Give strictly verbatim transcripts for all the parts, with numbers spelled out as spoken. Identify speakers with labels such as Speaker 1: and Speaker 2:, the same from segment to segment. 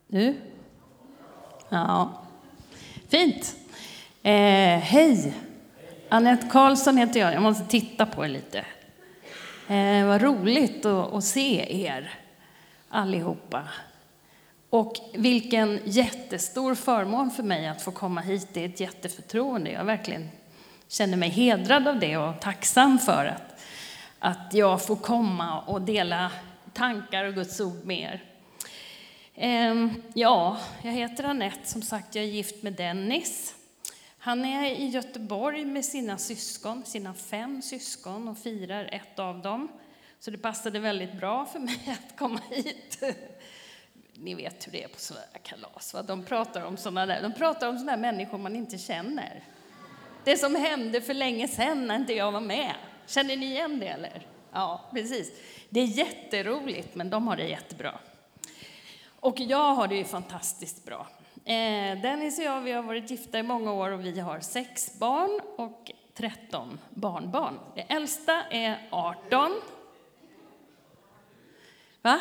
Speaker 1: Du? Ja. Fint. Eh, hej. Annette Karlsson heter jag. Jag måste titta på er lite. Eh, vad roligt att, att se er allihopa. Och vilken jättestor förmån för mig att få komma hit. Det är ett jätteförtroende. Jag verkligen känner mig hedrad av det och tacksam för att, att jag får komma och dela tankar och Guds ord med er. Eh, ja, jag heter Annette. Som sagt, jag är gift med Dennis. Han är i Göteborg med sina syskon, sina fem syskon, och firar ett av dem. Så det passade väldigt bra för mig att komma hit. Ni vet hur det är på sådana här kalas. Va? De pratar om sådana där, de pratar om sådana där människor man inte känner. Det som hände för länge sedan när inte jag var med. Känner ni igen det eller? Ja, precis. Det är jätteroligt, men de har det jättebra. Och jag har det ju fantastiskt bra. Eh, Dennis och jag, vi har varit gifta i många år och vi har sex barn och tretton barnbarn. Det äldsta är arton. Va?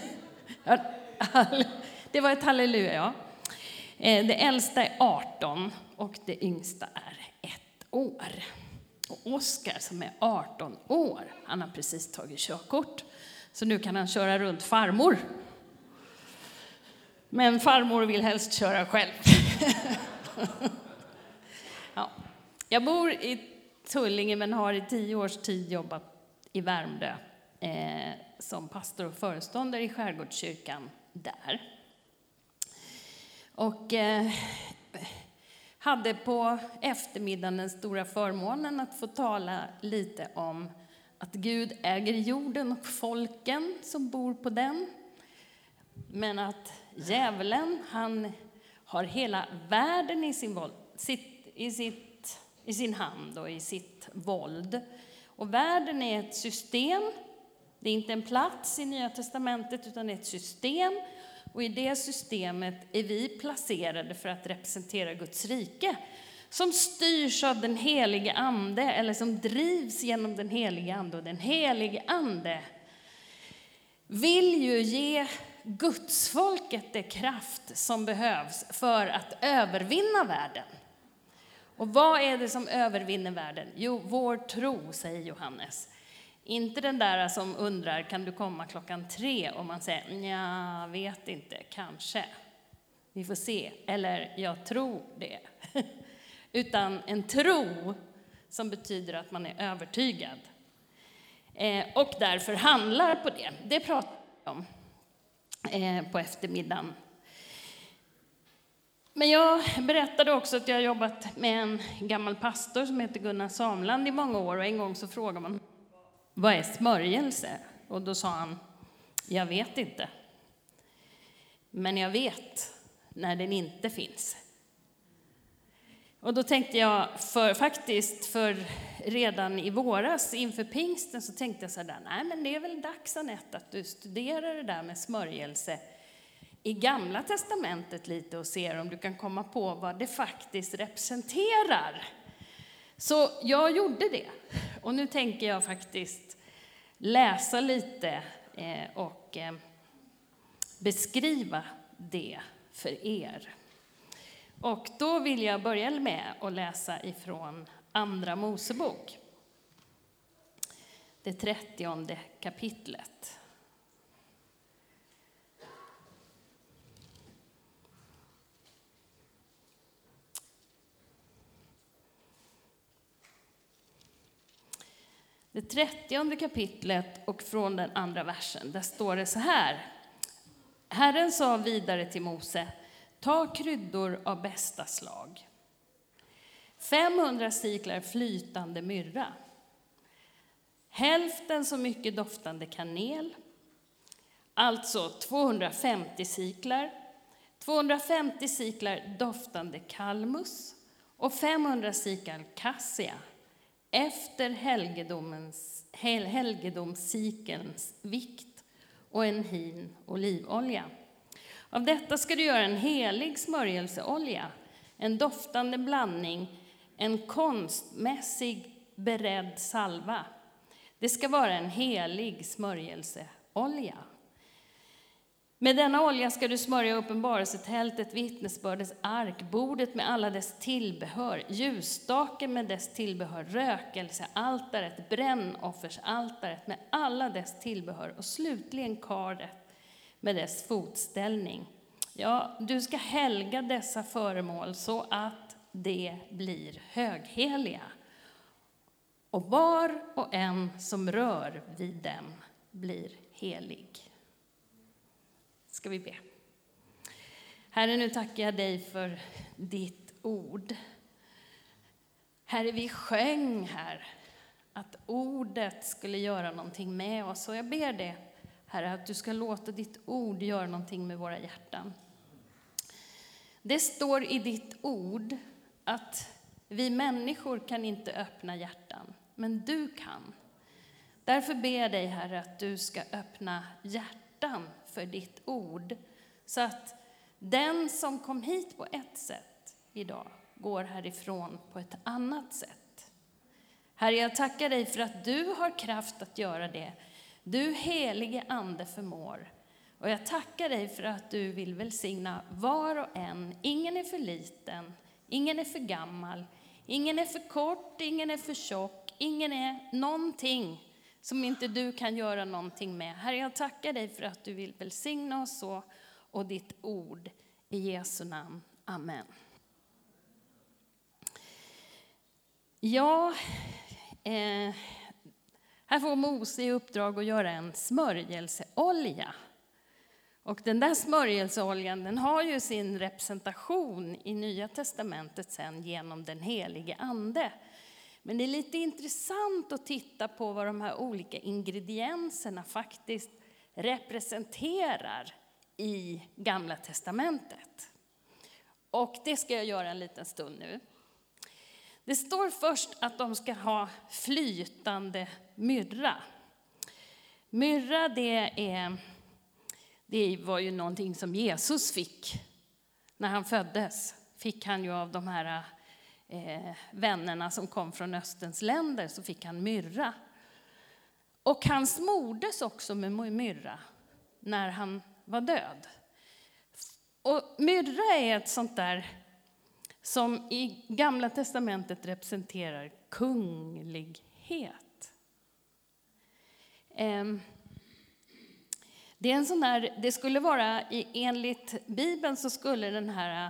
Speaker 1: Det var ett halleluja, ja. Eh, det äldsta är arton och det yngsta är ett år. Och Oskar som är arton år, han har precis tagit körkort. Så nu kan han köra runt farmor. Men farmor vill helst köra själv. Ja. Jag bor i Tullinge men har i tio års tid jobbat i Värmdö eh, som pastor och föreståndare i Skärgårdskyrkan där. Och eh, hade på eftermiddagen den stora förmånen att få tala lite om att Gud äger jorden och folken som bor på den. Men att djävulen, han har hela världen i sin, våld, sitt, i, sitt, i sin hand och i sitt våld. Och världen är ett system. Det är inte en plats i Nya testamentet utan ett system. Och i det systemet är vi placerade för att representera Guds rike. Som styrs av den helige ande eller som drivs genom den helige ande. Och den helige ande vill ju ge Gudsfolket det kraft som behövs för att övervinna världen. Och vad är det som övervinner världen? Jo, vår tro, säger Johannes. Inte den där som undrar, kan du komma klockan tre? Och man säger, nja, vet inte, kanske. Vi får se. Eller, jag tror det. Utan en tro som betyder att man är övertygad. Eh, och därför handlar på det. Det pratar vi om eh, på eftermiddagen. Men jag berättade också att jag har jobbat med en gammal pastor som heter Gunnar Samland i många år. Och en gång så frågade man, vad är smörjelse? Och då sa han, jag vet inte. Men jag vet när den inte finns. Och då tänkte jag, för, faktiskt för redan i våras inför pingsten så tänkte jag så där, nej men det är väl dags Annette att du studerar det där med smörjelse i Gamla testamentet lite och ser om du kan komma på vad det faktiskt representerar. Så jag gjorde det. Och nu tänker jag faktiskt läsa lite eh, och eh, beskriva det för er. Och då vill jag börja med att läsa ifrån Andra Mosebok. Det trettionde kapitlet. Det trettionde kapitlet och från den andra versen, där står det så här. Herren sa vidare till Mose, ta kryddor av bästa slag. femhundra siklar flytande myrra. Hälften så mycket doftande kanel. Alltså tvåhundrafemtio siklar. tvåhundrafemtio siklar doftande kalmus. Och femhundra siklar kassia. Efter helgedomens, hel, helgedomssikelns vikt och en hin olivolja. Av detta ska du göra en helig smörjelseolja, en doftande blandning, en konstmässig beredd salva. Det ska vara en helig smörjelseolja. Med denna olja ska du smörja uppenbarelsetältet, vittnesbördets ark, bordet med alla dess tillbehör, ljusstaken med dess tillbehör, rökelsealtaret, brännoffersaltaret med alla dess tillbehör och slutligen karet med dess fotställning. Ja, du ska helga dessa föremål så att det blir högheliga. Och var och en som rör vid dem blir helig. Ska vi be. Herre, nu tackar jag dig för ditt ord. Herre, vi sjöng här att ordet skulle göra någonting med oss. Och jag ber det, Herre, att du ska låta ditt ord göra någonting med våra hjärtan. Det står i ditt ord att vi människor kan inte öppna hjärtan, men du kan. Därför ber jag dig, Herre, att du ska öppna hjärtan för ditt ord, så att den som kom hit på ett sätt idag går härifrån på ett annat sätt. Herre, jag tackar dig för att du har kraft att göra det. Du helige ande förmår. Och jag tackar dig för att du vill välsigna var och en. Ingen är för liten, ingen är för gammal, ingen är för kort, ingen är för tjock, ingen är någonting som inte du kan göra någonting med. Herre, jag tackar dig för att du vill välsigna oss så, och ditt ord i Jesu namn. Amen. Ja, eh, här får Mose i uppdrag att göra en smörjelseolja. Och den där smörjelseoljan, den har ju sin representation i Nya testamentet sen genom den helige ande. Men det är lite intressant att titta på vad de här olika ingredienserna faktiskt representerar i Gamla testamentet. Och det ska jag göra en liten stund nu. Det står först att de ska ha flytande myrra. Myrra, det är, det var ju någonting som Jesus fick när han föddes. Fick han ju av de här eh, vännerna som kom från Österns länder, så fick han myrra. Och han smordes också med myrra när han var död. Och myrra är ett sånt där som i Gamla testamentet representerar kunglighet. Det är en sån där, det skulle vara, enligt Bibeln så skulle den här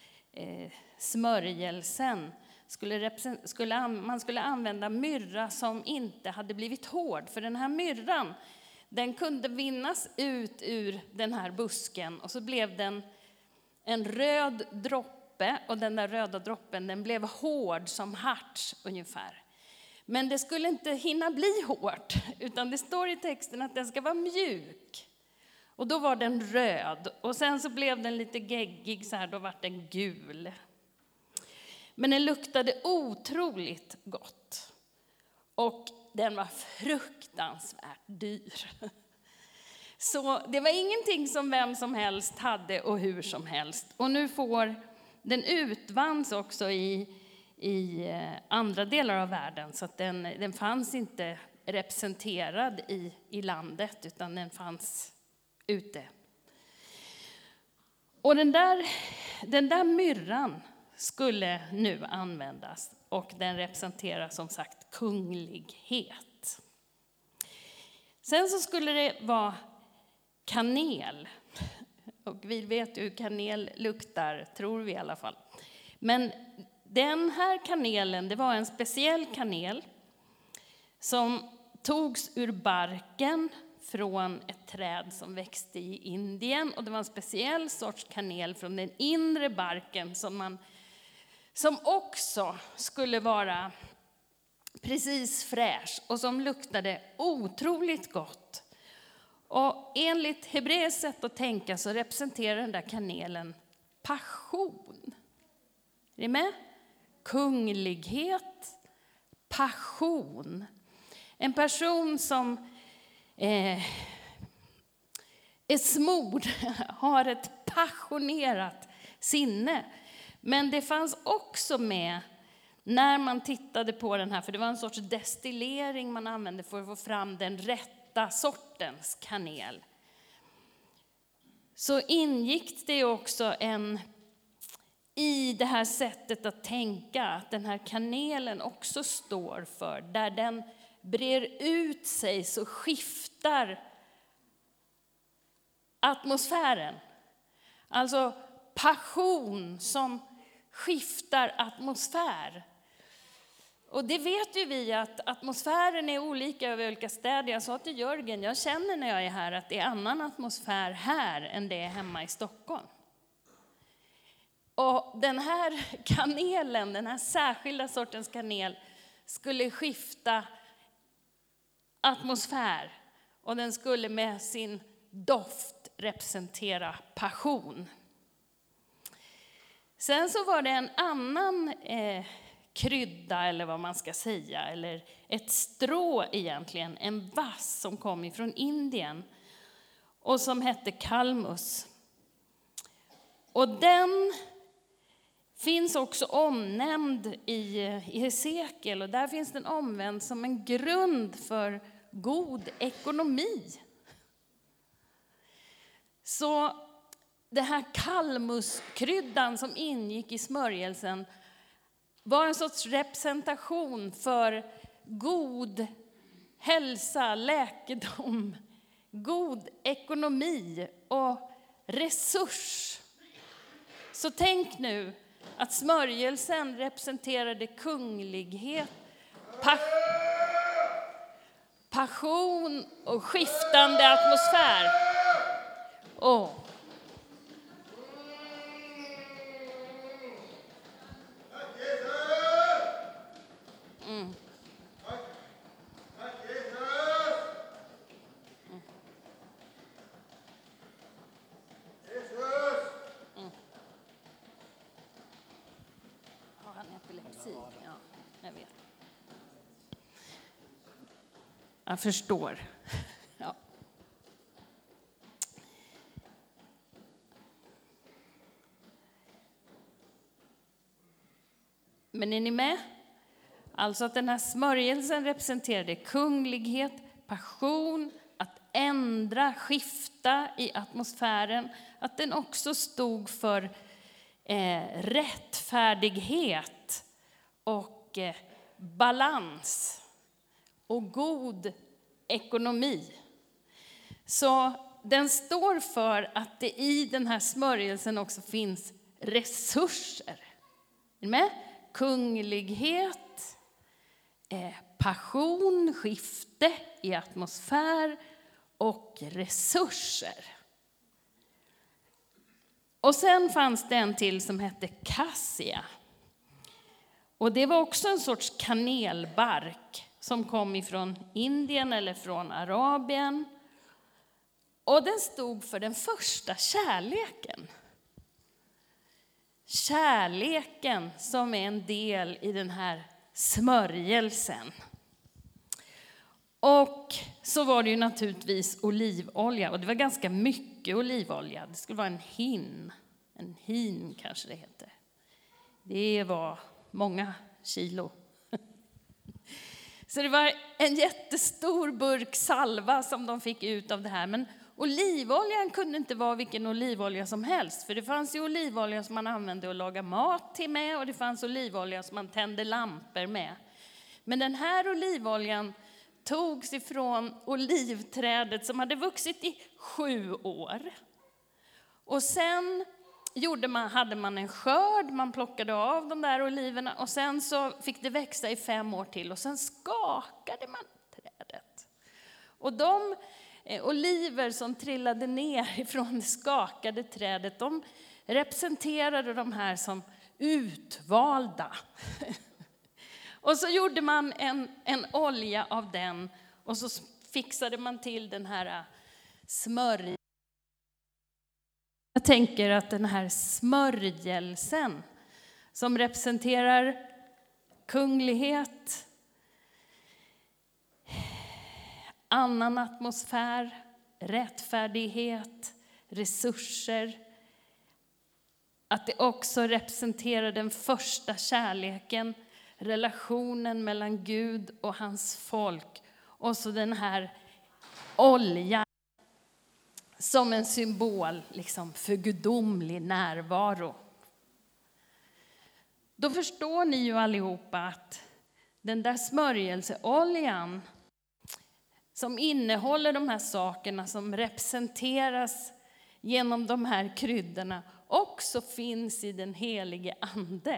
Speaker 1: smörjelsen, skulle, skulle, man skulle använda myrra som inte hade blivit hård. För den här myrran, den kunde vinnas ut ur den här busken och så blev den en röd droppe, och den där röda droppen, den blev hård som harts ungefär. Men det skulle inte hinna bli hårt, utan det står i texten att den ska vara mjuk. Och då var den röd, och sen så blev den lite geggig så här, då var den gul. Men den luktade otroligt gott. Och den var fruktansvärt dyr. Så det var ingenting som vem som helst hade och hur som helst. Och nu får den utvanns också i, i andra delar av världen. Så att den, den fanns inte representerad i, i landet, utan den fanns ute. Och den där, den där myrran skulle nu användas, och den representerar som sagt kunglighet. Sen så skulle det vara kanel. Och vi vet ju hur kanel luktar, tror vi i alla fall. Men den här kanelen, det var en speciell kanel som togs ur barken från ett träd som växte i Indien. Och det var en speciell sorts kanel från den inre barken som, man, som också skulle vara precis fräsch och som luktade otroligt gott. Och enligt Hebreers sätt att tänka så representerar den där kanelen passion. Är ni med? Kunglighet, passion. En person som eh, är smord, har ett passionerat sinne. Men det fanns också med när man tittade på den här, för det var en sorts destillering man använde för att få fram den rätta sortens kanel. så ingick det också en i det här sättet att tänka att den här kanelen också står för, där den brer ut sig så skiftar atmosfären. Alltså passion som skiftar atmosfär. Och det vet ju vi att atmosfären är olika över olika städer. Jag sa till Jörgen, jag känner när jag är här att det är annan atmosfär här än det är hemma i Stockholm. Och den här kanelen, den här särskilda sortens kanel, skulle skifta atmosfär. Och den skulle med sin doft representera passion. Sen så var det en annan eh, krydda, eller vad man ska säga, eller ett strå egentligen, en vass som kom ifrån Indien och som hette kalmus. Och den finns också omnämnd i Hesekiel, och där finns den omvänd som en grund för god ekonomi. Så det här kalmuskryddan som ingick i smörjelsen var en sorts representation för god hälsa, läkedom, god ekonomi och resurs. Så tänk nu att smörjelsen representerade kunglighet, pa- passion och skiftande atmosfär. Oh. Mm. Har han epilepsi? Ja, jag vet. Jag förstår. Ja. Men är ni med? Alltså att den här smörjelsen representerade kunglighet, passion, att ändra, skifta i atmosfären. Att den också stod för eh, rättfärdighet och eh, balans och god ekonomi. Så den står för att det i den här smörjelsen också finns resurser. Är ni med? Kunglighet, eh, passion, skifte i atmosfär och resurser. Och sen fanns det en till som hette kassia. Och det var också en sorts kanelbark som kom ifrån Indien eller från Arabien. Och den stod för den första kärleken. Kärleken som är en del i den här smörjelsen. Och så var det ju naturligtvis olivolja. Och det var ganska mycket olivolja. Det skulle vara en hin. En hin kanske det heter. Det var många kilo. Så det var en jättestor burk salva som de fick ut av det här. Men olivoljan kunde inte vara vilken olivolja som helst. För det fanns ju olivolja som man använde att laga mat till med. Och det fanns olivolja som man tände lampor med. Men den här olivoljan togs ifrån olivträdet som hade vuxit i sju år. Och sen gjorde man, hade man en skörd, man plockade av de där oliverna. Och sen så fick det växa i fem år till och sen skakade man trädet. Och de eh, oliver som trillade ner ifrån det skakade trädet, de representerade de här som utvalda. Och så gjorde man en, en olja av den och så fixade man till den här smörjelsen. Jag tänker att den här smörjelsen som representerar kunglighet, annan atmosfär, rättfärdighet, resurser. Att det också representerar den första kärleken, relationen mellan Gud och hans folk. Och så den här oljan som en symbol liksom för gudomlig närvaro. Då förstår ni ju allihopa att den där smörjelseoljan som innehåller de här sakerna som representeras genom de här kryddorna också finns i den helige ande.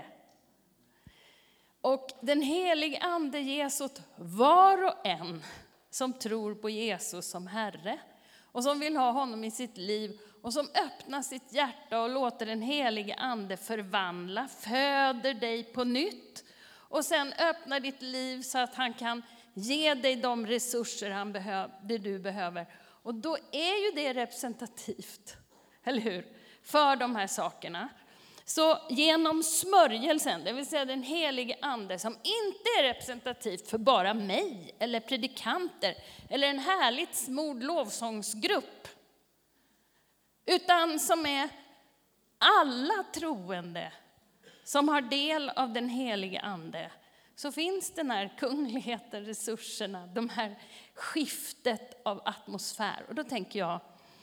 Speaker 1: Och den helige ande ges åt var och en som tror på Jesus som Herre och som vill ha honom i sitt liv och som öppnar sitt hjärta och låter den helige ande förvandla, föder dig på nytt och sen öppnar ditt liv så att han kan ge dig de resurser han behöver, det du behöver. Och då är ju det representativt, eller hur? För de här sakerna. Så genom smörjelsen, det vill säga den helige ande som inte är representativt för bara mig eller predikanter eller en härligt smord lovsångsgrupp, utan som är alla troende som har del av den helige ande, så finns den här kungligheten, resurserna, de här skiftet av atmosfär. Och då tänker jag,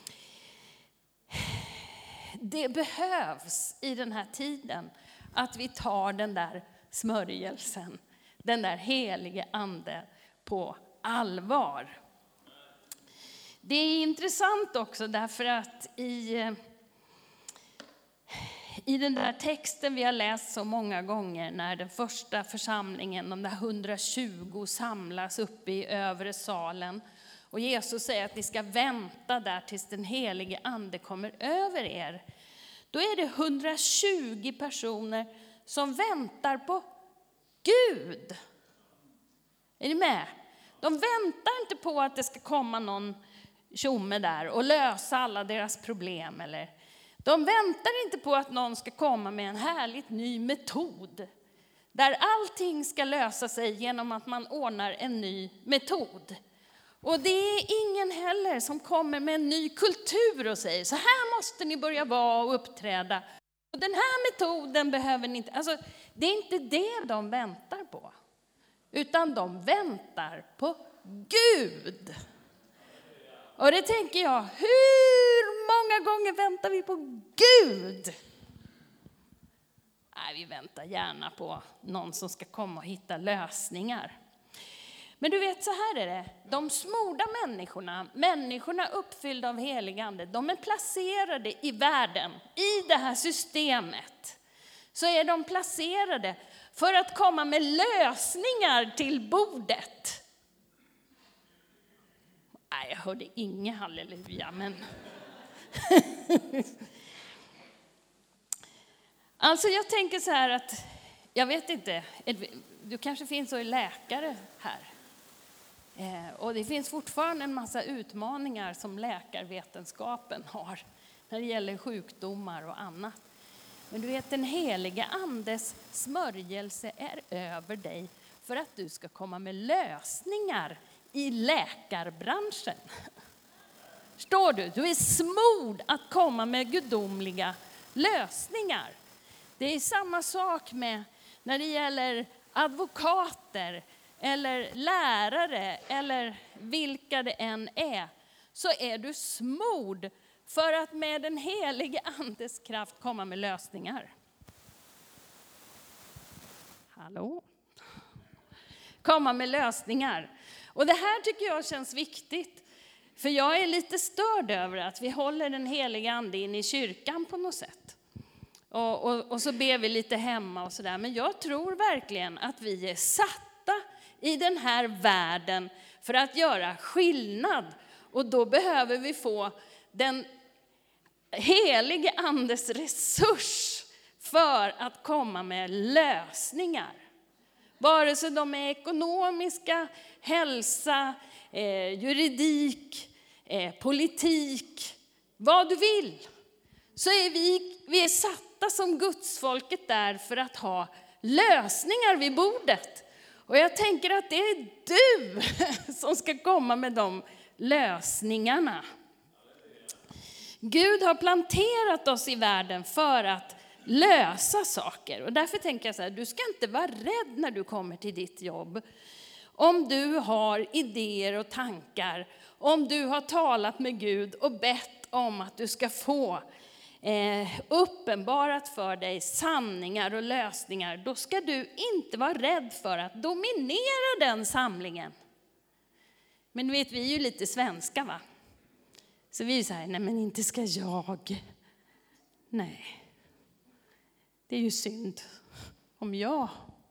Speaker 1: det behövs i den här tiden att vi tar den där smörjelsen, den där helige ande på allvar. Det är intressant också därför att i, i den där texten vi har läst så många gånger när den första församlingen, de där hundratjugo, samlas uppe i övre salen. Och Jesus säger att ni ska vänta där tills den helige ande kommer över er. Då är det hundratjugo personer som väntar på Gud. Är ni med? De väntar inte på att det ska komma någon tjomme där och lösa alla deras problem. Eller de väntar inte på att någon ska komma med en härligt ny metod. Där allting ska lösa sig genom att man ordnar en ny metod. Och det är ingen heller som kommer med en ny kultur och säger så här måste ni börja vara och uppträda. Och den här metoden behöver ni inte. Alltså, det är inte det de väntar på. Utan de väntar på Gud. Och det tänker jag, hur många gånger väntar vi på Gud? Nej, vi väntar gärna på någon som ska komma och hitta lösningar. Men du vet, så här är det. De smorda människorna, människorna uppfyllda av helig ande, de är placerade i världen, i det här systemet. Så är de placerade för att komma med lösningar till bordet. Nej, jag hörde inget halleluja, men... Alltså jag tänker så här att, jag vet inte, du kanske finns och är läkare här. Eh, och det finns fortfarande en massa utmaningar som läkarvetenskapen har när det gäller sjukdomar och annat. Men du vet, den heliga andes smörjelse är över dig för att du ska komma med lösningar i läkarbranschen. Förstår du? Du är smord att komma med gudomliga lösningar. Det är samma sak med när det gäller advokater eller lärare eller vilka det än är. Så är du smord för att med den helige andes kraft komma med lösningar. Hallå? Komma med lösningar. Och det här tycker jag känns viktigt. För jag är lite störd över att vi håller den heliga ande in i kyrkan på något sätt. Och, och, och så ber vi lite hemma och sådär. Men jag tror verkligen att vi är satta i den här världen för att göra skillnad. Och då behöver vi få den helige andes resurs för att komma med lösningar. Vare sig de är ekonomiska, hälsa, eh, juridik, eh, politik, vad du vill. Så är vi, vi är satta som Gudsfolket där för att ha lösningar vid bordet. Och jag tänker att det är du som ska komma med de lösningarna. Gud har planterat oss i världen för att lösa saker. Och därför tänker jag så här, du ska inte vara rädd när du kommer till ditt jobb. Om du har idéer och tankar, om du har talat med Gud och bett om att du ska få eh, uppenbarat för dig sanningar och lösningar, då ska du inte vara rädd för att dominera den samlingen. Men du vet, vi är ju lite svenska, va? Så vi är så här, nej men inte ska jag. Nej, det är ju synd om jag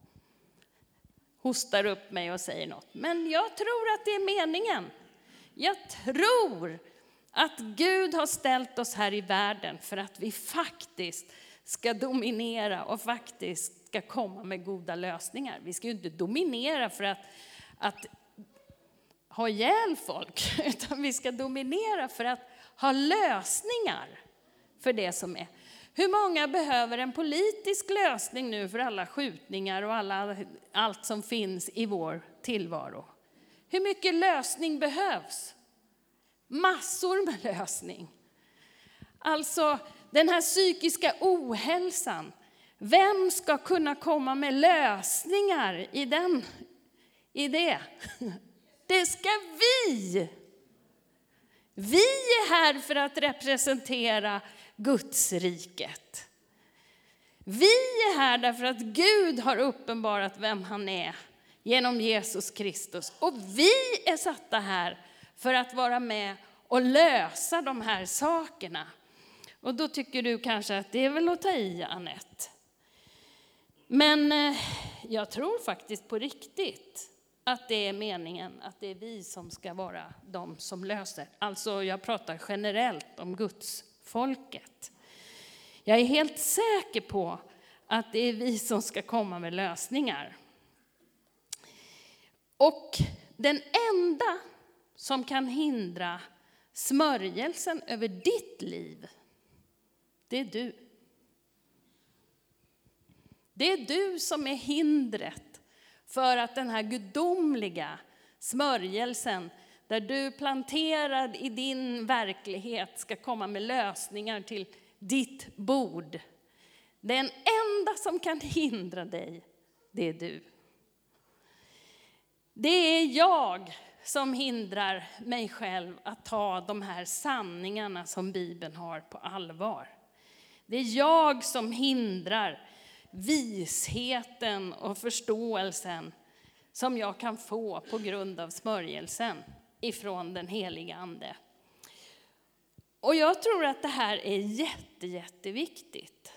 Speaker 1: hostar upp mig och säger något. Men jag tror att det är meningen. Jag tror att Gud har ställt oss här i världen för att vi faktiskt ska dominera och faktiskt ska komma med goda lösningar. Vi ska ju inte dominera för att, att ha ihjäl folk, utan vi ska dominera för att ha lösningar för det som är. Hur många behöver en politisk lösning nu för alla skjutningar och alla, allt som finns i vår tillvaro? Hur mycket lösning behövs? Massor med lösning. Alltså den här psykiska ohälsan. Vem ska kunna komma med lösningar i, den, i det? Det ska vi. Vi är här för att representera Guds riket. Vi är här därför att Gud har uppenbarat vem han är genom Jesus Kristus. Och vi är satta här för att vara med och lösa de här sakerna. Och då tycker du kanske att det är väl att ta i, Anette. Men eh, jag tror faktiskt på riktigt att det är meningen att det är vi som ska vara de som löser. Alltså jag pratar generellt om Guds folket. Jag är helt säker på att det är vi som ska komma med lösningar. Och den enda som kan hindra smörjelsen över ditt liv, det är du. Det är du som är hindret för att den här gudomliga smörjelsen, där du planterad i din verklighet ska komma med lösningar till ditt bord. Den enda som kan hindra dig, det är du. Det är jag som hindrar mig själv att ta de här sanningarna som Bibeln har på allvar. Det är jag som hindrar visheten och förståelsen som jag kan få på grund av smörjelsen ifrån den heliga ande. Och jag tror att det här är jätte, jätteviktigt.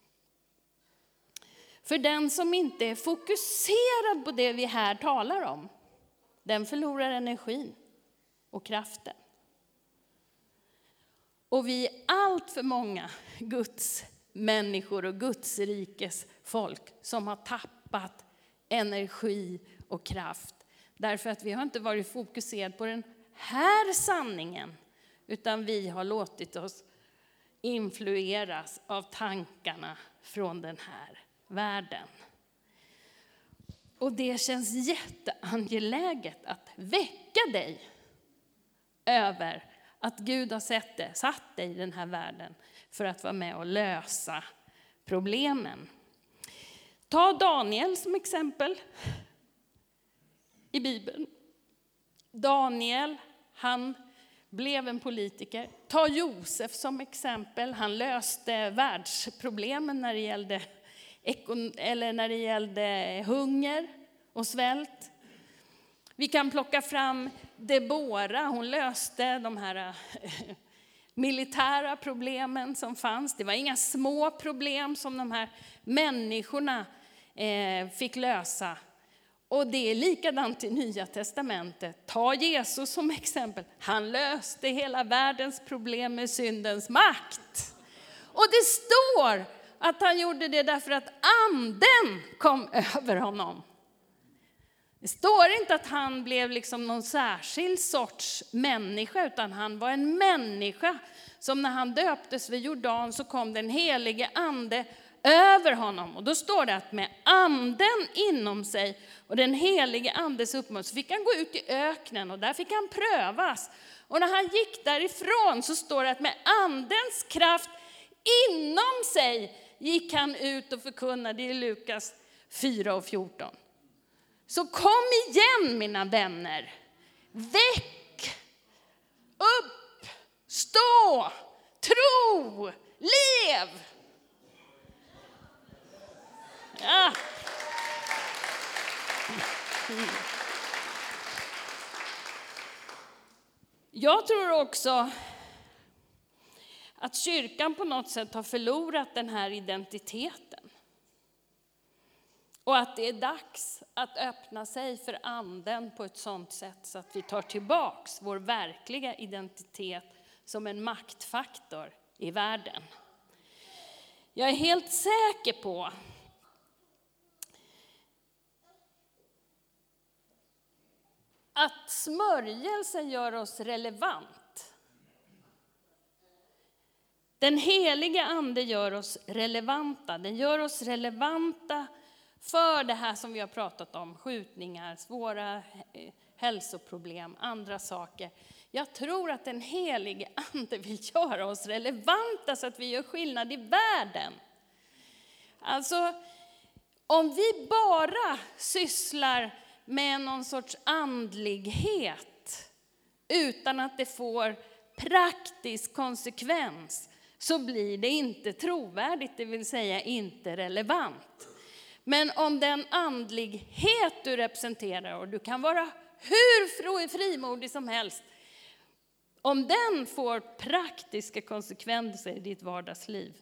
Speaker 1: För den som inte är fokuserad på det vi här talar om, den förlorar energin och kraften. Och vi är allt för många Guds människor och Guds rikes folk som har tappat energi och kraft. Därför att vi har inte varit fokuserade på den här sanningen, utan vi har låtit oss influeras av tankarna från den här världen. Och det känns jätteangeläget att väcka dig över att Gud har sett det, satt dig i den här världen för att vara med och lösa problemen. Ta Daniel som exempel i Bibeln. Daniel, han blev en politiker. Ta Josef som exempel. Han löste världsproblemen när det gällde, eller när det gällde hunger och svält. Vi kan plocka fram Debora. Hon löste de här militära problemen som fanns. Det var inga små problem som de här människorna fick lösa. Och det är likadant i Nya testamentet. Ta Jesus som exempel. Han löste hela världens problem med syndens makt. Och det står att han gjorde det därför att anden kom över honom. Det står inte att han blev liksom någon särskild sorts människa, utan han var en människa som när han döptes vid Jordan så kom den helige ande över honom. Och då står det att med anden inom sig och den helige andes uppmuntran så fick han gå ut i öknen och där fick han prövas. Och när han gick därifrån så står det att med andens kraft inom sig gick han ut och förkunnade i Lukas fyra och fjorton. Så kom igen mina vänner, väck upp, stå gå, tro, lev. Ja. Mm. Jag tror också att kyrkan på något sätt har förlorat den här identiteten. Och att det är dags att öppna sig för anden på ett sådant sätt så att vi tar tillbaks vår verkliga identitet som en maktfaktor i världen. Jag är helt säker på att smörjelsen gör oss relevant. Den heliga ande gör oss relevanta. Den gör oss relevanta för det här som vi har pratat om. Skjutningar, svåra hälsoproblem, andra saker. Jag tror att den heliga ande vill göra oss relevanta så att vi gör skillnad i världen. Alltså, om vi bara sysslar med någon sorts andlighet utan att det får praktisk konsekvens, så blir det inte trovärdigt, det vill säga inte relevant. Men om den andlighet du representerar, och du kan vara hur frimodig som helst, om den får praktiska konsekvenser i ditt vardagsliv,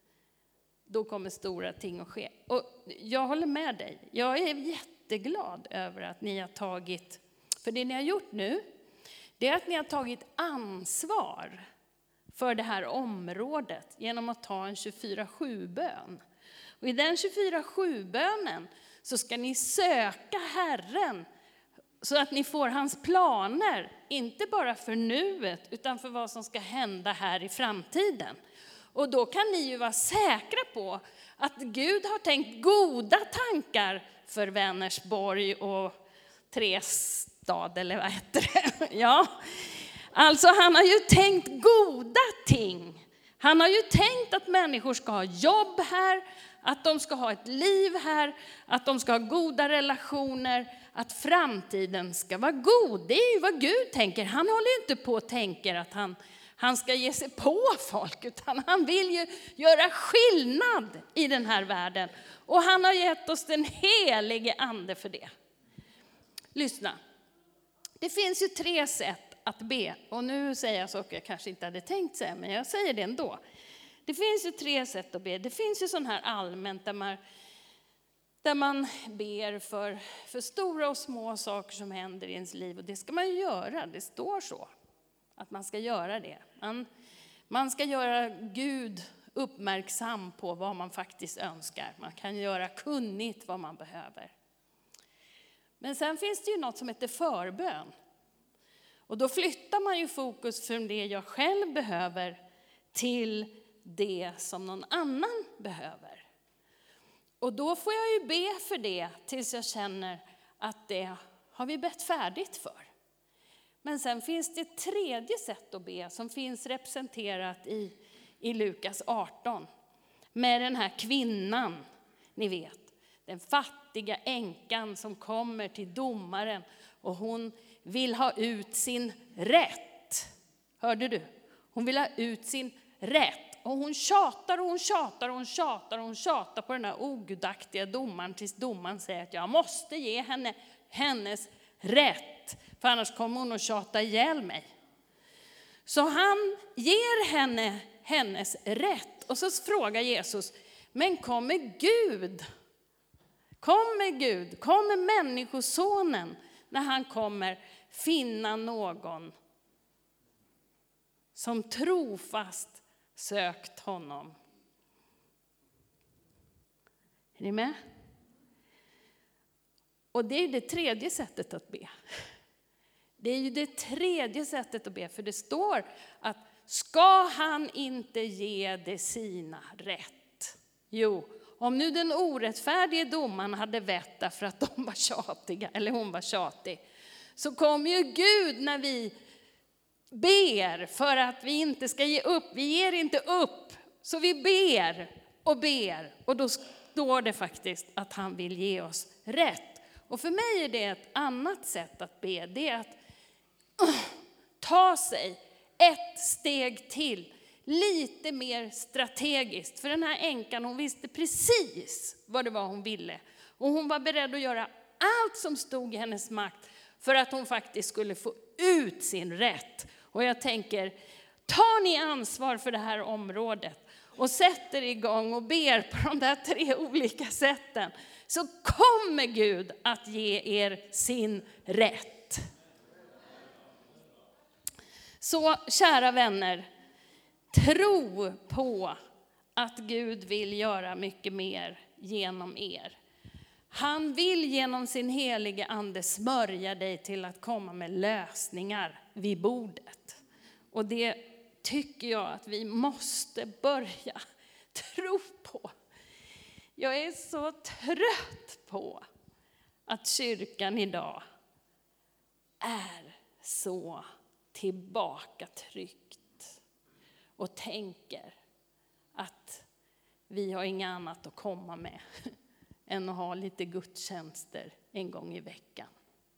Speaker 1: då kommer stora ting att ske. Och jag håller med dig. Jag är jätteglad över att ni har tagit, för det ni har gjort nu, det är att ni har tagit ansvar för det här området genom att ta en tjugofyra sju-bön. Och i den tjugofyra sju-bönen så ska ni söka Herren så att ni får hans planer, inte bara för nuet utan för vad som ska hända här i framtiden. Och då kan ni ju vara säkra på att Gud har tänkt goda tankar för Vänersborg och Trestad, eller vad heter det? Ja, alltså han har ju tänkt goda ting. Han har ju tänkt att människor ska ha jobb här, att de ska ha ett liv här, att de ska ha goda relationer, att framtiden ska vara god. Det är ju vad Gud tänker. Han håller inte på och tänker att han, han ska ge sig på folk, utan han vill ju göra skillnad i den här världen. Och han har gett oss den helige ande för det. Lyssna. Det finns ju tre sätt att be. Och nu säger jag saker jag kanske inte hade tänkt säga, men jag säger det ändå. Det finns ju tre sätt att be. Det finns ju sån här allmänt där man, där man ber för, för stora och små saker som händer i ens liv. Och det ska man ju göra, det står så. Att man ska göra det. Man, man ska göra Gud uppmärksam på vad man faktiskt önskar. Man kan göra kunnigt vad man behöver. Men sen finns det ju något som heter förbön. Och då flyttar man ju fokus från det jag själv behöver till det som någon annan behöver. Och då får jag ju be för det tills jag känner att det har vi bett färdigt för. Men sen finns det ett tredje sätt att be som finns representerat i, i Lukas arton. Med den här kvinnan, ni vet. Den fattiga änkan som kommer till domaren och hon vill ha ut sin rätt. Hörde du? Hon vill ha ut sin rätt. Och hon tjatar och hon tjatar och hon tjatar och hon tjatar på den här ogudaktiga domaren tills domaren säger att jag måste ge henne hennes rätt. För annars kommer hon att tjata ihjäl mig. Så han ger henne hennes rätt. Och så frågar Jesus, men kommer Gud? Kommer Gud, kommer människosonen när han kommer finna någon som trofast sökt honom? Är ni med? Och det är det tredje sättet att be. Det är ju det tredje sättet att be, för det står att ska han inte ge det sina rätt? Jo, om nu den orättfärdige domaren hade vett därför att de var tjatiga, eller hon var tjatig, så kommer ju Gud när vi ber för att vi inte ska ge upp. Vi ger inte upp, så vi ber och ber. Och då står det faktiskt att han vill ge oss rätt. Och för mig är det ett annat sätt att be. Det är att uh, ta sig ett steg till. Lite mer strategiskt. För den här änkan, hon visste precis vad det var hon ville. Och hon var beredd att göra allt som stod i hennes makt för att hon faktiskt skulle få ut sin rätt. Och jag tänker, tar ni ansvar för det här området och sätter igång och ber på de där tre olika sätten, så kommer Gud att ge er sin rätt. Så kära vänner, tro på att Gud vill göra mycket mer genom er. Han vill genom sin helige ande smörja dig till att komma med lösningar vid bordet. Och det tycker jag att vi måste börja tro på. Jag är så trött på att kyrkan idag är så tillbakatryckt och tänker att vi har inget annat att komma med än att ha lite gudstjänster en gång i veckan.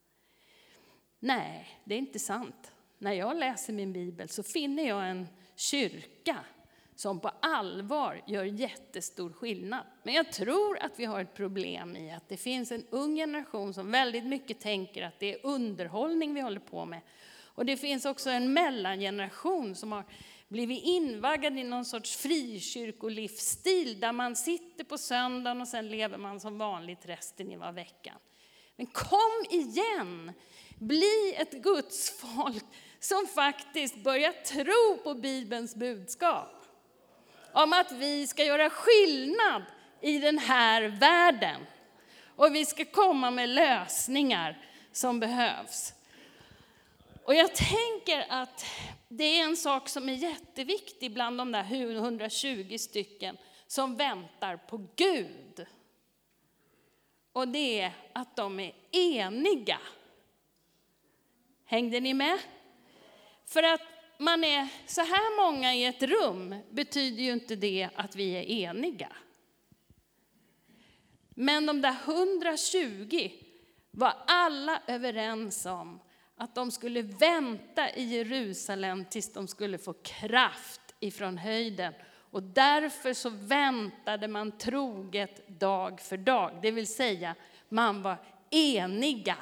Speaker 1: Nej, det är inte sant. När jag läser min bibel så finner jag en kyrka som på allvar gör jättestor skillnad. Men jag tror att vi har ett problem i att det finns en ung generation som väldigt mycket tänker att det är underhållning vi håller på med. Och det finns också en mellangeneration som har blivit invaggad i någon sorts frikyrkolivsstil där man sitter på söndagen och sen lever man som vanligt resten av veckan. Men kom igen! Bli ett Guds folk som faktiskt börjar tro på Bibelns budskap. Om att vi ska göra skillnad i den här världen. Och vi ska komma med lösningar som behövs. Och jag tänker att det är en sak som är jätteviktig bland de där hundratjugo stycken som väntar på Gud. Och det är att de är eniga. Hängde ni med? För att man är så här många i ett rum betyder ju inte det att vi är eniga. Men de där hundratjugo var alla överens om att de skulle vänta i Jerusalem tills de skulle få kraft ifrån höjden. Och därför så väntade man troget dag för dag. Det vill säga, man var eniga.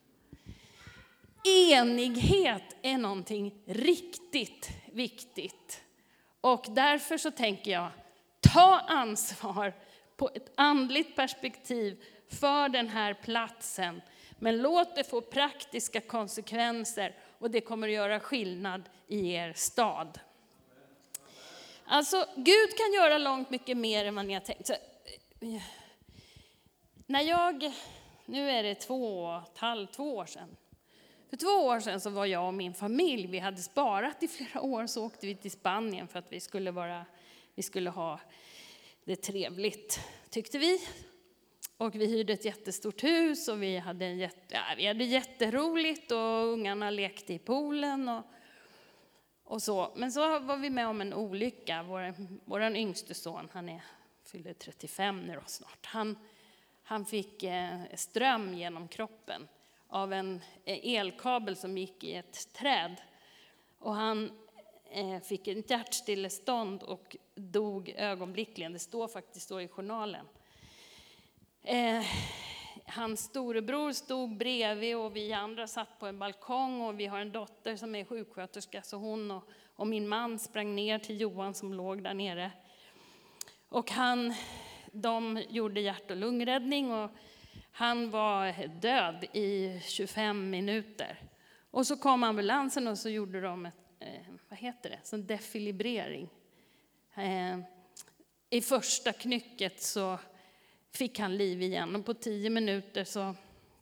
Speaker 1: Enighet är någonting riktigt viktigt. Och därför så tänker jag, ta ansvar på ett andligt perspektiv för den här platsen. Men låt det få praktiska konsekvenser och det kommer att göra skillnad i er stad. Alltså, Gud kan göra långt mycket mer än vad ni har tänkt. Så, när jag, nu är det två, två år sedan. För två år sedan så var jag och min familj, vi hade sparat i flera år, så åkte vi till Spanien för att vi skulle, vara, vi skulle ha det trevligt, tyckte vi. Och vi hyrde ett jättestort hus och vi hade, en jätte, ja, vi hade jätteroligt och ungarna lekte i poolen och, och så. Men så var vi med om en olycka. Vår, vår yngste son, han är, fyller trettiofem nu då snart. Han, han fick eh, ström genom kroppen av en elkabel som gick i ett träd. Och han eh, fick en hjärtstillestånd och dog ögonblickligen. Det står faktiskt så i journalen. Eh, hans storebror stod bredvid och vi andra satt på en balkong och vi har en dotter som är sjuksköterska, så hon och, och min man sprang ner till Johan som låg där nere. Och han, de gjorde hjärt- och lungräddning och han var död i tjugofem minuter. Och så kom ambulansen och så gjorde de ett, eh, vad heter det, sån defilibrering. Eh, I första knycket så fick han liv igen och på tio minuter så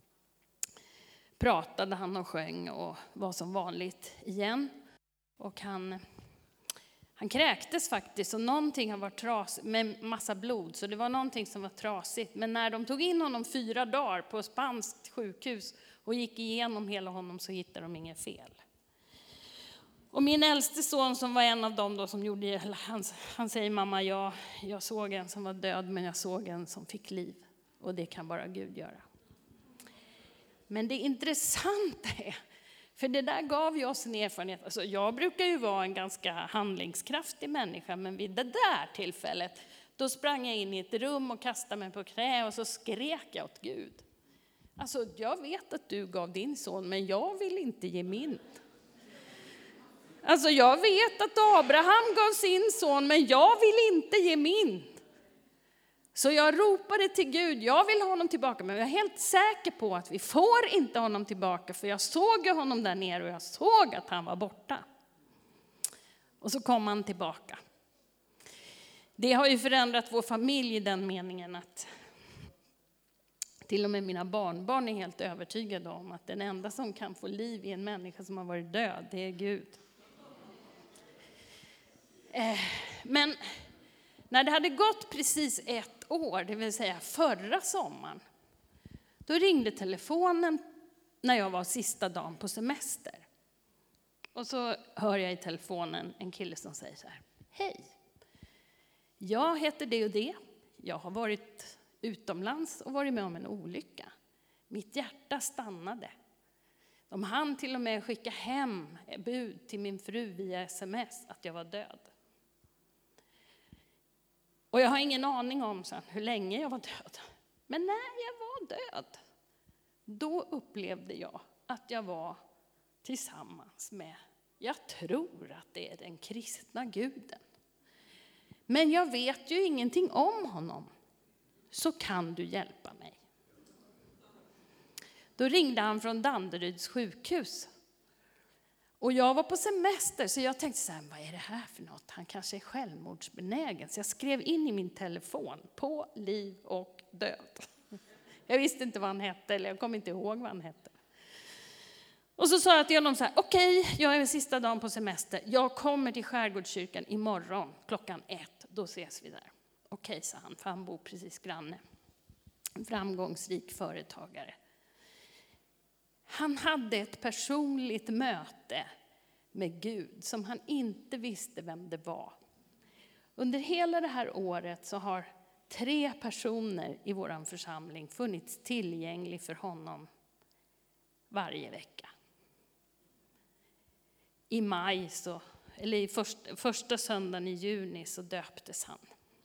Speaker 1: pratade han och sjöng och var som vanligt igen. Och han, han kräktes faktiskt och någonting har varit trasigt med massa blod, så det var någonting som var trasigt. Men när de tog in honom fyra dagar på spanskt sjukhus och gick igenom hela honom så hittade de inget fel. Och min äldste son som var en av dem då som gjorde, han, han säger mamma, jag, jag såg en som var död men jag såg en som fick liv. Och det kan bara Gud göra. Men det intressanta är, För det där gav ju oss en erfarenhet. Alltså jag brukar ju vara en ganska handlingskraftig människa, men vid det där tillfället, då sprang jag in i ett rum och kastade mig på knä och så skrek jag åt Gud. Alltså jag vet att du gav din son, men jag vill inte ge min. Alltså jag vet att Abraham gav sin son, men jag vill inte ge min. Så jag ropade till Gud, jag vill ha honom tillbaka, men jag är helt säker på att vi får inte honom tillbaka, för jag såg honom där nere och jag såg att han var borta. Och så kom han tillbaka. Det har ju förändrat vår familj i den meningen att till och med mina barnbarn är helt övertygade om att den enda som kan få liv i en människa som har varit död, det är Gud. Men när det hade gått precis ett år, det vill säga förra sommaren, då ringde telefonen när jag var sista dagen på semester. Och så hör jag i telefonen en kille som säger så här: hej, jag heter det och det. Jag har varit utomlands och varit med om en olycka. Mitt hjärta stannade. De hann till och med skicka hem bud till min fru via sms att jag var död. Och jag har ingen aning om sen hur länge jag var död. Men när jag var död, då upplevde jag att jag var tillsammans med, jag tror att det är den kristna guden. Men jag vet ju ingenting om honom. Så kan du hjälpa mig? Då ringde han från Danderyds sjukhus. Och jag var på semester, så jag tänkte så här, vad är det här för något? Han kanske är självmordsbenägen. Så jag skrev in i min telefon, på liv och död. Jag visste inte vad han hette, eller jag kommer inte ihåg vad han hette. Och så sa jag till honom så här, okej, okay, jag är sista dagen på semester. Jag kommer till Skärgårdskyrkan imorgon klockan ett, då ses vi där. Okej, okay, sa han, för han bor precis granne. En framgångsrik företagare. Han hade ett personligt möte med Gud som han inte visste vem det var. Under hela det här året så har tre personer i vår församling funnits tillgänglig för honom varje vecka. I maj, så, eller i första, första söndagen i juni, så döptes han.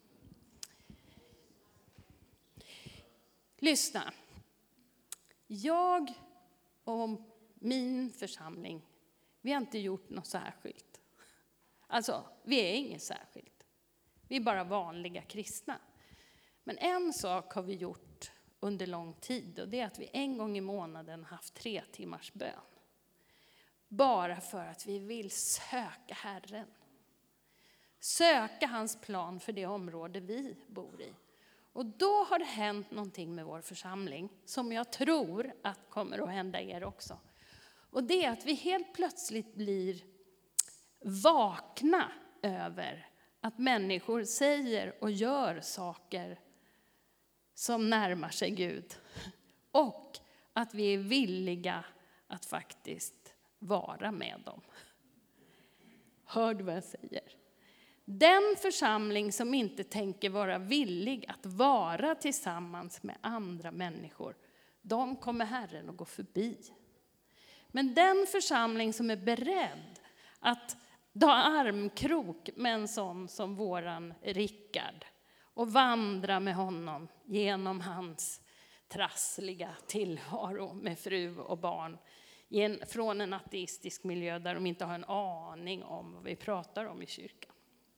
Speaker 1: Lyssna. Jag och min församling, vi har inte gjort något särskilt. Alltså, vi är inget särskilt. Vi är bara vanliga kristna. Men en sak har vi gjort under lång tid, och det är att vi en gång i månaden haft tre timmars bön. Bara för att vi vill söka Herren. Söka hans plan för det område vi bor i. Och då har det hänt någonting med vår församling som jag tror att kommer att hända er också. Och det är att vi helt plötsligt blir vakna över att människor säger och gör saker som närmar sig Gud. Och att vi är villiga att faktiskt vara med dem. Hör du vad jag säger? Den församling som inte tänker vara villig att vara tillsammans med andra människor, de kommer Herren att gå förbi. Men den församling som är beredd att ta armkrok med en sån som våran Rickard och vandra med honom genom hans trassliga tillvaro med fru och barn från en ateistisk miljö där de inte har en aning om vad vi pratar om i kyrkan.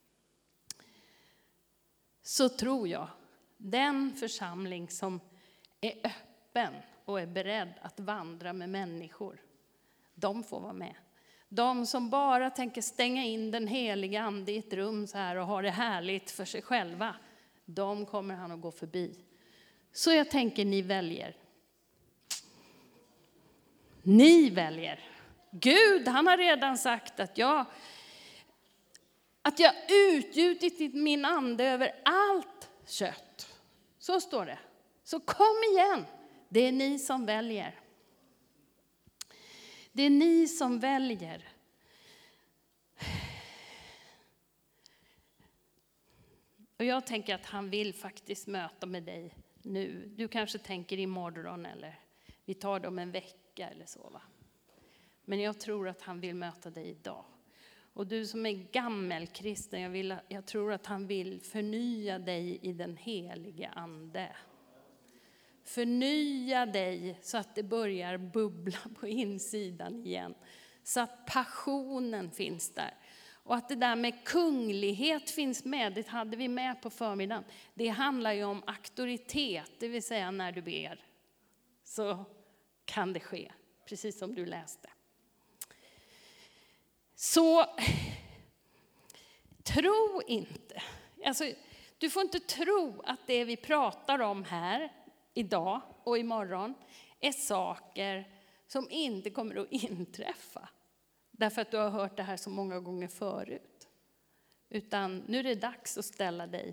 Speaker 1: Så tror jag, den församling som är öppen och är beredd att vandra med människor, de får vara med. De som bara tänker stänga in den heliga ande i ett rum så här och ha det härligt för sig själva, de kommer han att gå förbi. Så jag tänker, ni väljer. Ni väljer. Gud, han har redan sagt att jag, att jag utgjutit min ande över allt kött. Så står det. Så kom igen. Det är ni som väljer. Det är ni som väljer. Och jag tänker att han vill faktiskt möta med dig nu. Du kanske tänker imorgon eller vi tar dem en vecka eller så, va. Men jag tror att han vill möta dig idag. Och du som är gammelkristen, jag, vill, jag tror att han vill förnya dig i den helige ande. Förnya dig så att det börjar bubbla på insidan igen. Så att passionen finns där. Och att det där med kunglighet finns med, det hade vi med på förmiddagen. Det handlar ju om auktoritet, det vill säga när du ber. Så kan det ske, precis som du läste. Så tro inte. Alltså, du får inte tro att det vi pratar om här idag och imorgon är saker som inte kommer att inträffa. Därför att du har hört det här så många gånger förut. Utan nu är det dags att ställa dig.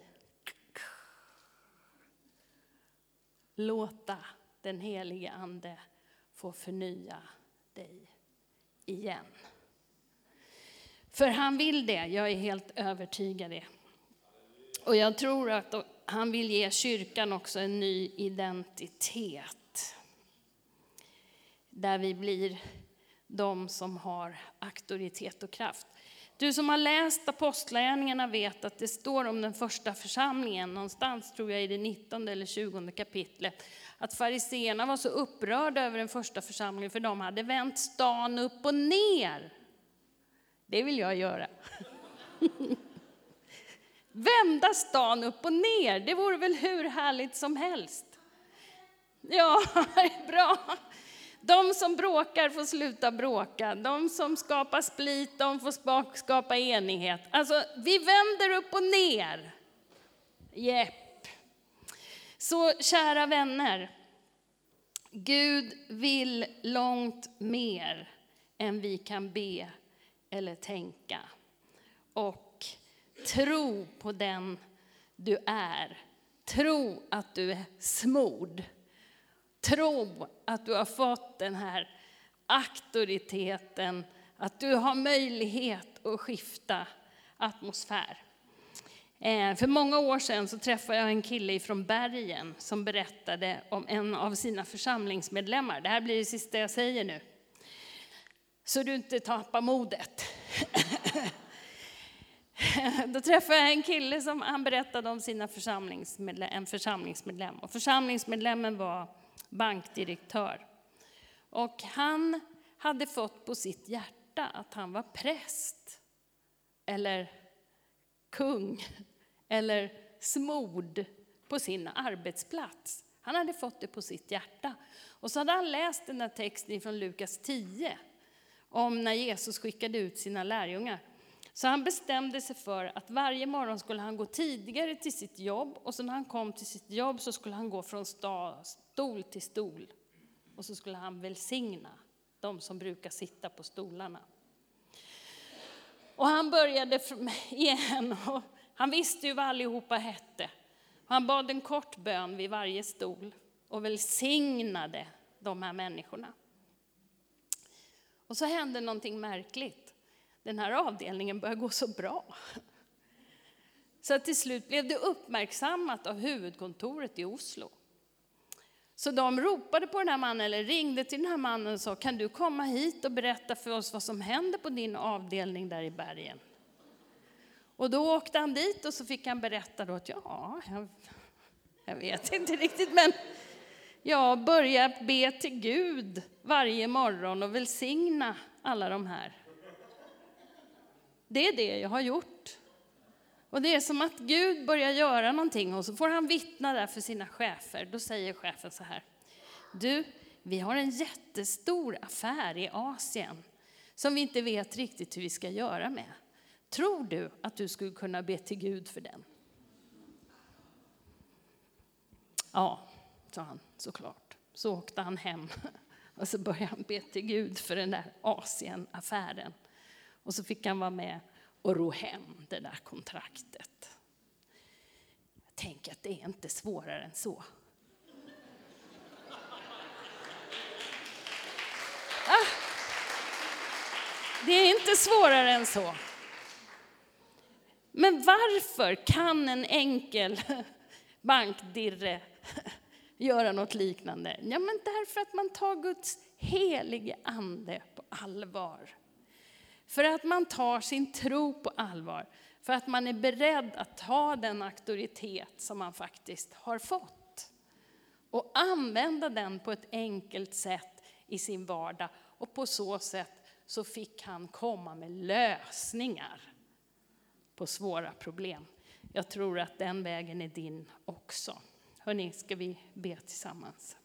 Speaker 1: Låta den helige ande få förnya dig igen. För han vill det, jag är helt övertygad det. Och jag tror att han vill ge kyrkan också en ny identitet. Där vi blir de som har auktoritet och kraft. Du som har läst apostlagärningarna vet att det står om den första församlingen, någonstans tror jag i det nittonde eller tjugonde kapitlet, att fariseerna var så upprörda över den första församlingen för de hade vänt stan upp och ner. Det vill jag göra. Vända stan upp och ner, det vore väl hur härligt som helst. Ja, bra. De som bråkar får sluta bråka. De som skapar split, de får skapa enighet. Alltså, vi vänder upp och ner. Jepp. Så kära vänner. Gud vill långt mer än vi kan be eller tänka. Och tro på den du är. Tro att du är smord. Tro att du har fått den här auktoriteten, att du har möjlighet att skifta atmosfär. Eh, för många år sedan så träffade jag en kille från Bergen som berättade om en av sina församlingsmedlemmar. Det här blir det sista jag säger nu. Så du inte tappar modet. Då träffade jag en kille som han berättade om sina församlingsmedlem, en församlingsmedlem. Och församlingsmedlemmen var bankdirektör. Och han hade fått på sitt hjärta att han var präst. Eller kung. Eller smord på sin arbetsplats. Han hade fått det på sitt hjärta. Och så hade han läst den här texten från Lukas tio. Om när Jesus skickade ut sina lärjungar. Så han bestämde sig för att varje morgon skulle han gå tidigare till sitt jobb. Och så när han kom till sitt jobb så skulle han gå från stol till stol. Och så skulle han välsigna de som brukar sitta på stolarna. Och han började igen. Och han visste ju vad allihopa hette. Han bad en kort bön vid varje stol. Och välsignade de här människorna. Och så hände någonting märkligt. Den här avdelningen började gå så bra. Så att till slut blev det uppmärksammat av huvudkontoret i Oslo. Så de ropade på den här mannen, eller ringde till den här mannen och sa: kan du komma hit och berätta för oss vad som händer på din avdelning där i Bergen? Och då åkte han dit och så fick han berätta då att ja, jag, jag vet inte riktigt, men jag börjar be till Gud varje morgon och välsigna alla de här. Det är det jag har gjort. Och det är som att Gud börjar göra någonting och så får han vittna där för sina chefer. Då säger chefen så här: du, vi har en jättestor affär i Asien som vi inte vet riktigt hur vi ska göra med. Tror du att du skulle kunna be till Gud för den? Ja, sa han såklart. Så åkte han hem och så började han be till Gud för den där Asien-affären. Och så fick han vara med och ro hem det där kontraktet. Jag tänker att det är inte svårare än så. Ah, det är inte svårare än så. Men varför kan en enkel bankdirre göra något liknande? Ja, men därför att man tar Guds helige ande på allvar. För att man tar sin tro på allvar. För att man är beredd att ta den auktoritet som man faktiskt har fått. Och använda den på ett enkelt sätt i sin vardag. Och på så sätt så fick han komma med lösningar på svåra problem. Jag tror att den vägen är din också. Hörrni, ska vi be tillsammans?